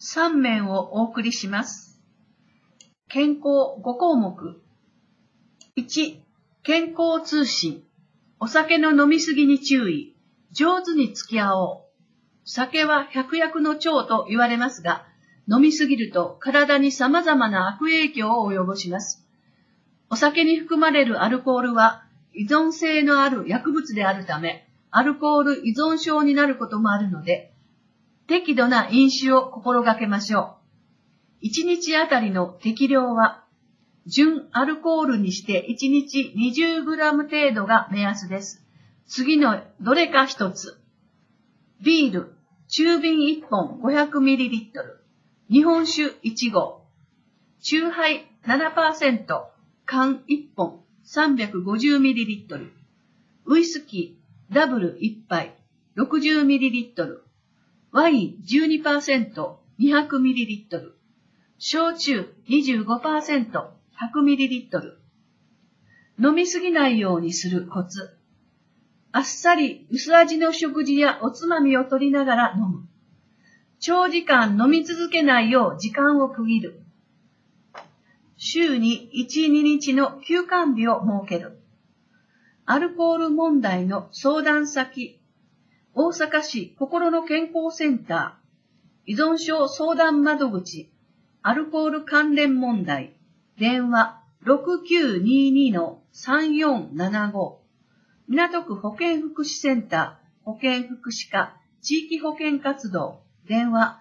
3面をお送りします。健康5項目。1、健康通信。お酒の飲みすぎに注意。上手に付き合おう。酒は百薬の長と言われますが、飲みすぎると体に様々な悪影響を及ぼします。お酒に含まれるアルコールは依存性のある薬物であるため、アルコール依存症になることもあるので、適度な飲酒を心がけましょう。1日あたりの適量は、純アルコールにして1日 20g 程度が目安です。次のどれか一つ。ビール、中瓶1本 500ml、日本酒1合、酎ハイ 7%、缶1本 350ml、ウイスキーダブル1杯 60ml、ワイン 12%、200ml、焼酎 25%、100ml。飲みすぎないようにするコツ。あっさり薄味の食事やおつまみを取りながら飲む。長時間飲み続けないよう時間を区切る。週に1、2日の休館日を設ける。アルコール問題の相談先。大阪市心の健康センター。依存症相談窓口。アルコール関連問題。電話 6922-3475。港区保健福祉センター。保健福祉課。地域保健活動。電話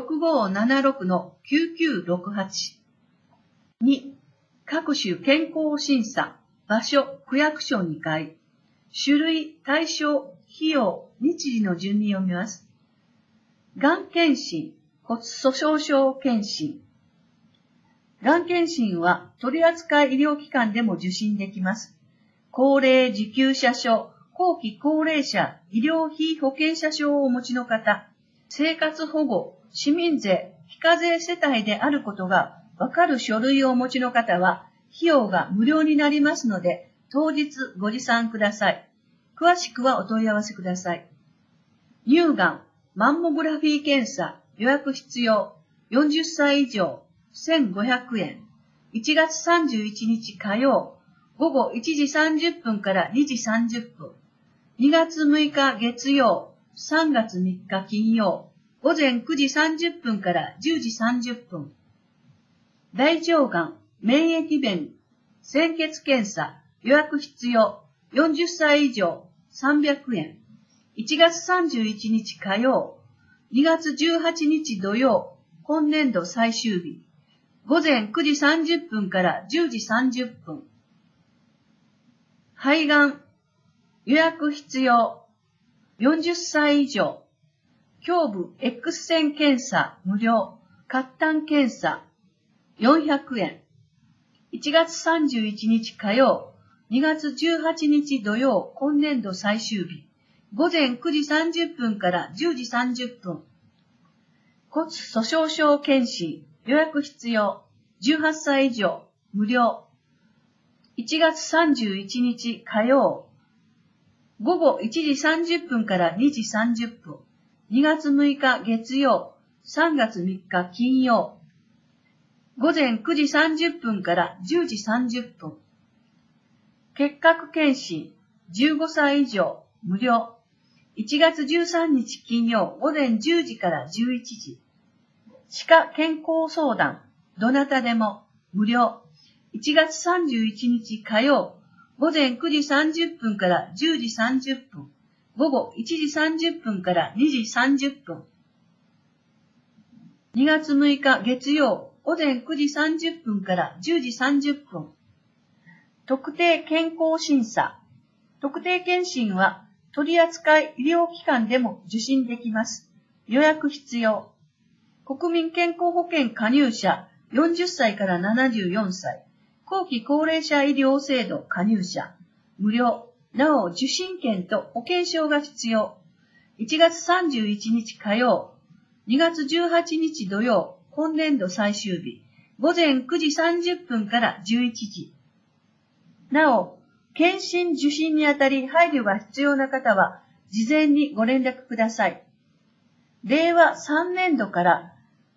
6576-9968。2、各種健康審査、場所、区役所2階。種類、対象、費用、日時の順に読みます。がん検診、骨粗鬆症検診。がん検診は取扱医療機関でも受診できます。高齢受給者証、後期高齢者医療費保険者証をお持ちの方、生活保護、市民税、非課税世帯であることがわかる書類をお持ちの方は、費用が無料になりますので、当日ご持参ください。詳しくはお問い合わせください。乳がん、マンモグラフィー検査、予約必要、40歳以上、1500円。1月31日火曜、午後1時30分から2時30分。2月6日月曜、3月3日金曜、午前9時30分から10時30分。大腸がん、免疫弁、鮮血検査、予約必要、40歳以上、300円。1月31日火曜、2月18日土曜、今年度最終日。午前9時30分から10時30分。肺がん、予約必要、40歳以上。胸部 X 線検査無料、褐炭検査、400円。1月31日火曜、2月18日土曜、今年度最終日。午前9時30分から10時30分。骨粗鬆症検診、予約必要、18歳以上、無料。1月31日火曜、午後1時30分から2時30分。2月6日月曜、3月3日金曜。午前9時30分から10時30分。結核検診、15歳以上、無料。1月13日金曜、午前10時から11時。歯科健康相談、どなたでも、無料。1月31日火曜、午前9時30分から10時30分。午後1時30分から2時30分。2月6日月曜、午前9時30分から10時30分。特定健康審査。特定健診は取扱医療機関でも受診できます。予約必要。国民健康保険加入者40歳から74歳。後期高齢者医療制度加入者。無料。なお受診券と保険証が必要。1月31日火曜。2月18日土曜。今年度最終日。午前9時30分から11時。なお、検診受診にあたり配慮が必要な方は、事前にご連絡ください。令和3年度から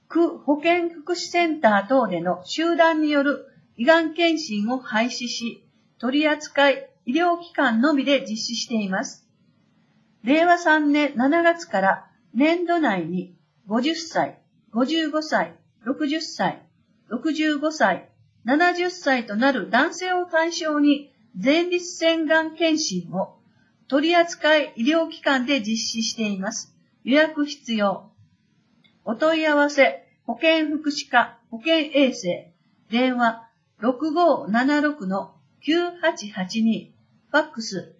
区保健福祉センター等での集団による胃がん検診を廃止し、取扱医療機関のみで実施しています。令和3年7月から年度内に50歳、55歳、60歳、65歳、70歳となる男性を対象に前立腺がん検診を取扱医療機関で実施しています。予約必要。お問い合わせ、保健福祉課、保健衛生、電話6576-9882、ファックス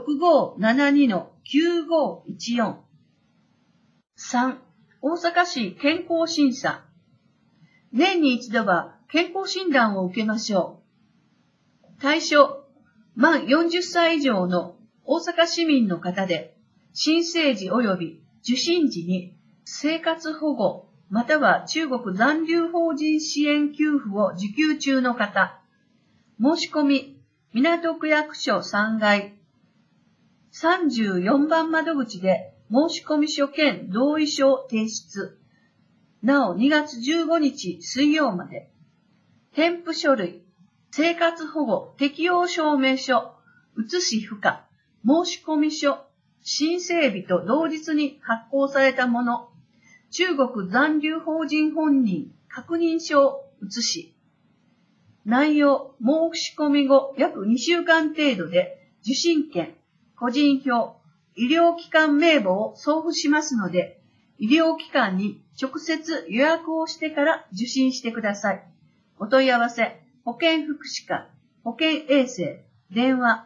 6572-9514。3、大阪市健康審査。年に一度は健康診断を受けましょう。対象、満40歳以上の大阪市民の方で、新生児及び受診時に生活保護または中国残留邦人支援給付を受給中の方、申し込み、港区役所3階、34番窓口で申込書兼同意書提出。なお2月15日水曜まで。添付書類、生活保護適用証明書、写し不可、申込書、申請日と同日に発行されたもの、中国残留邦人本人確認書を写し、内容、申し込み後約2週間程度で受診券、個人票、医療機関名簿を送付しますので、医療機関に直接予約をしてから受診してください。お問い合わせ、保健福祉課、保健衛生、電話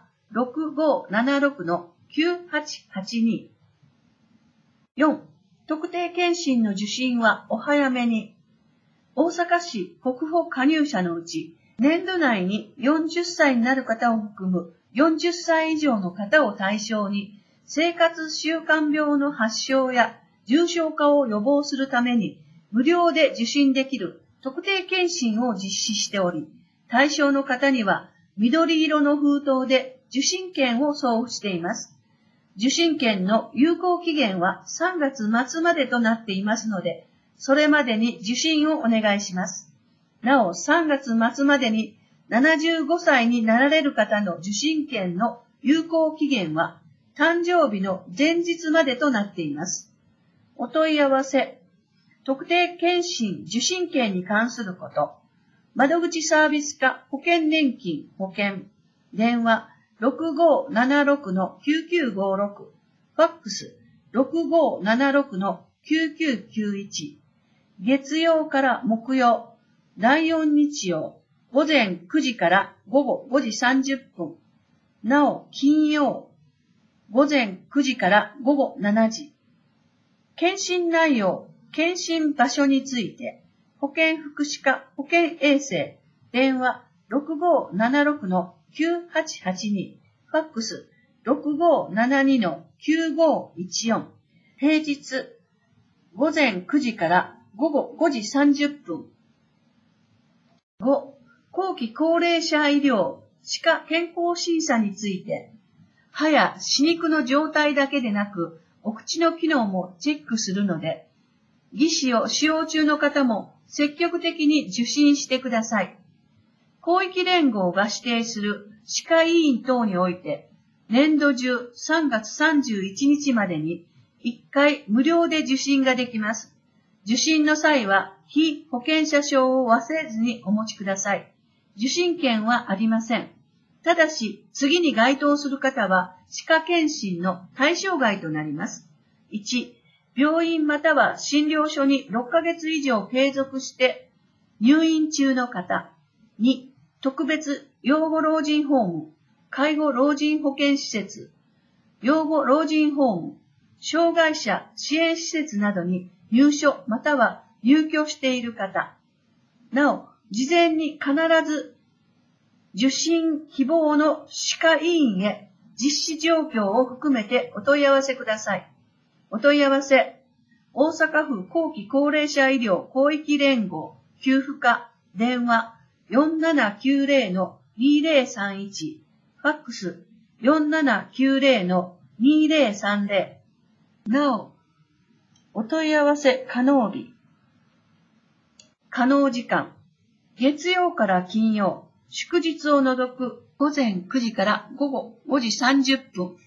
6576-9882。4、特定健診の受診はお早めに。大阪市国保加入者のうち、年度内に40歳になる方を含む40歳以上の方を対象に、生活習慣病の発症や重症化を予防するために、無料で受診できる特定健診を実施しており、対象の方には緑色の封筒で受診券を送付しています。受診券の有効期限は3月末までとなっていますので、それまでに受診をお願いします。なお、3月末までに75歳になられる方の受診券の有効期限は誕生日の前日までとなっています。お問い合わせ、特定健診受診券に関すること、窓口サービス課保険年金保険、電話6576-9956、ファックス6576-9991、月曜から木曜、第4日曜、午前9時から午後5時30分、なお金曜、午前9時から午後7時。検診内容、検診場所について、保健福祉課保健衛生、電話6576-9882、ファックス6572-9514、平日、午前9時から午後5時30分。5、後期高齢者医療、歯科健康審査について、歯や歯肉の状態だけでなく、お口の機能もチェックするので、技師を使用中の方も積極的に受診してください。広域連合が指定する歯科医院等において、年度中3月31日までに1回無料で受診ができます。受診の際は被保険者証を忘れずにお持ちください。受診券はありません。ただし、次に該当する方は歯科検診の対象外となります。1、病院または診療所に6ヶ月以上継続して入院中の方。2、特別養護老人ホーム、介護老人保健施設、養護老人ホーム、障害者支援施設などに入所または入居している方。なお、事前に必ず受診希望の歯科医院へ実施状況を含めてお問い合わせください。お問い合わせ、大阪府後期高齢者医療広域連合給付課電話4790-2031、ファックス4790-2030。なお、お問い合わせ可能日、 可能時間、月曜から金曜、祝日を除く午前9時から午後5時30分、